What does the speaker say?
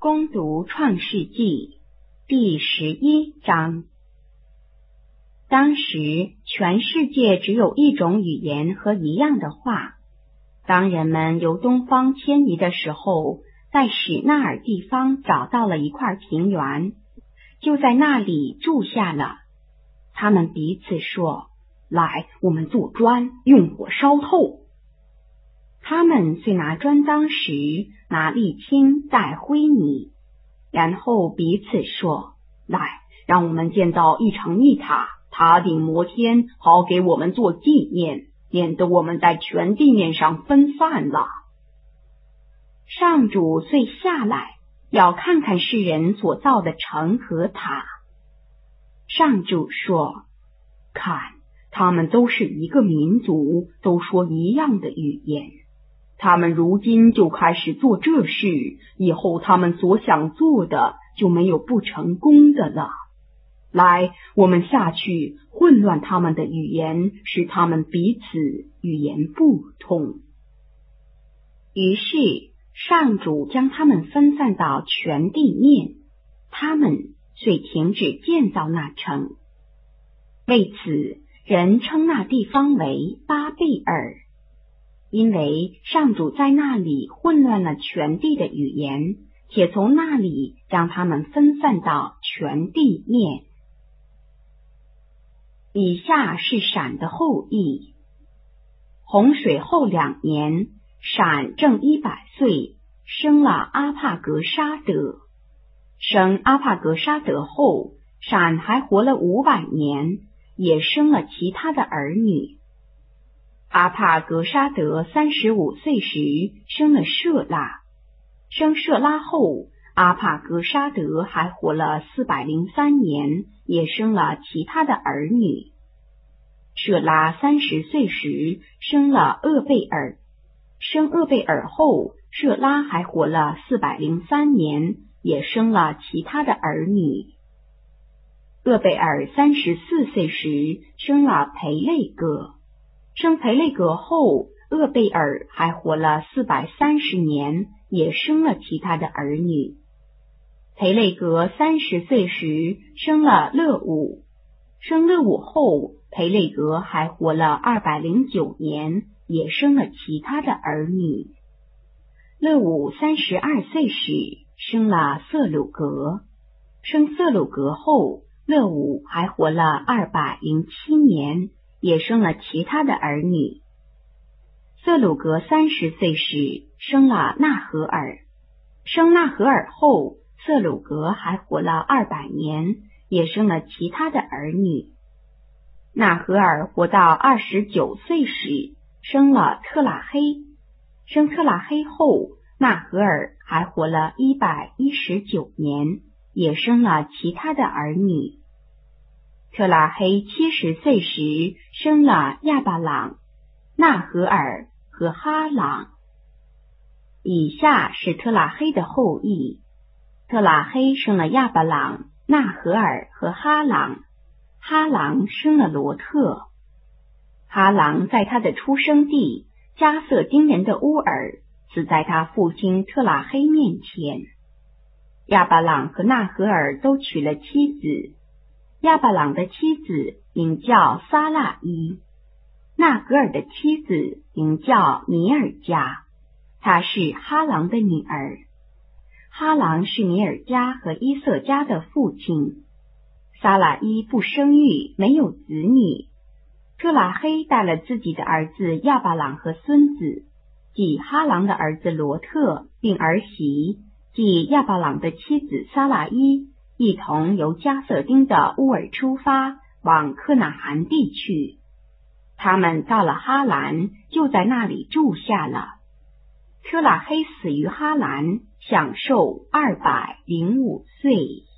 恭读创世纪第11章。当时全世界只有一种语言和一样的话。当人们由东方迁移的时候，在史纳尔地方找到了一块平原，就在那里住下了。他们彼此说：来，我们做砖，用火烧透。他们遂拿砖当石，拿沥青带灰泥，然后彼此说：来，让我们建造一城一塔，塔顶摩天，好给我们做纪念，免得我们在全地面上分散了。上主遂下来，要看看世人所造的城和塔。上主说：看，他们都是一个民族，都说一样的语言。他们如今就开始做这事，以后他们所想做的就没有不成功的了。来，我们下去混乱他们的语言，使他们彼此语言不通。于是上主将他们分散到全地面，他们遂停止建造那城。为此，人称那地方为巴贝尔，因为上主在那里混乱了全地的语言，且从那里将他们分散到全地面。以下是闪的后裔。洪水后2年，闪正100岁，生了阿帕格沙德。生阿帕格沙德后，闪还活了500年，也生了其他的儿女。阿帕格沙德35岁时生了舍拉，生舍拉后，阿帕格沙德还活了403年，也生了其他的儿女。舍拉30岁时生了厄贝尔，生厄贝尔后，舍拉还活了403年，也生了其他的儿女。厄贝尔34岁时生了培累格，生培累格后，厄贝尔还活了430年，也生了其他的儿女。培累格30岁时生了勒伍，生勒伍后，培累格还活了209年，也生了其他的儿女。勒伍32岁时生了瑟鲁格，生瑟鲁格后，勒伍还活了207年，也生了其他的儿女。瑟鲁格30岁时生了纳荷尔，生纳荷尔后，瑟鲁格还活了200年，也生了其他的儿女。纳荷尔活到29岁时生了特拉黑，生特拉黑后，纳荷尔还活了119年，也生了其他的儿女。特拉黑70岁时生了亚巴朗、纳荷尔和哈朗。以下是特拉黑的后裔。特拉黑生了亚巴朗、纳荷尔和哈朗，哈朗生了罗特。哈朗在他的出生地加瑟丁人的乌尔，死在他父亲特拉黑面前。亚巴朗和纳荷尔都娶了妻子，亚巴朗的妻子名叫撒拉伊，纳荷尔的妻子名叫米尔加，她是哈朗的女儿。哈朗是米尔加和伊瑟加的父亲。撒拉伊不生育，没有子女。特拉黑带了自己的儿子亚巴朗和孙子，即哈朗的儿子罗特，并儿媳，即亚巴朗的妻子撒拉伊，一同由加瑟丁的乌尔出发，往克纳罕地去。他们到了哈兰，就在那里住下了。特拉黑死于哈兰，享寿205岁。